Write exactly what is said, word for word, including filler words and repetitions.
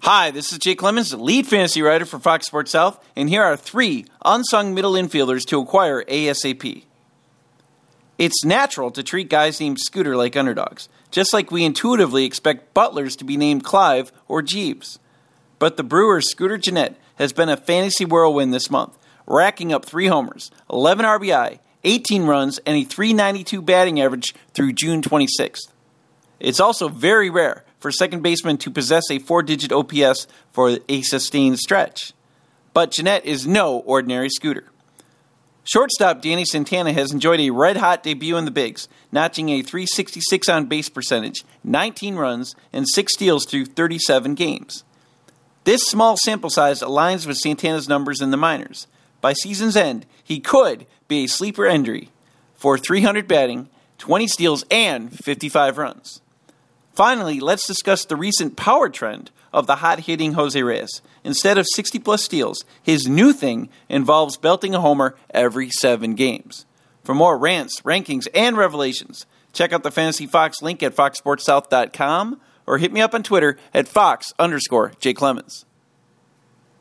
Hi, this is Jake Clemens, lead fantasy writer for Fox Sports South, and here are three unsung middle infielders to acquire ASAP. It's natural to treat guys named Scooter like underdogs, just like we intuitively expect butlers to be named Clive or Jeeves. But the Brewers' Scooter Gennett has been a fantasy whirlwind this month, racking up three homers, eleven R B I, eighteen runs, and a three ninety-two batting average through June twenty-sixth. It's also very rare for second baseman to possess a four-digit O P S for a sustained stretch. But Gennett is no ordinary Scooter. Shortstop Danny Santana has enjoyed a red-hot debut in the bigs, notching a three sixty-six on-base percentage, nineteen runs, and six steals through thirty-seven games. This small sample size aligns with Santana's numbers in the minors. By season's end, he could be a sleeper entry for three hundred batting, twenty steals, and fifty-five runs. Finally, let's discuss the recent power trend of the hot-hitting Jose Reyes. Instead of sixty-plus steals, his new thing involves belting a homer every seven games. For more rants, rankings, and revelations, check out the Fantasy Fox link at fox sports south dot com or hit me up on Twitter at fox underscore J Clemens.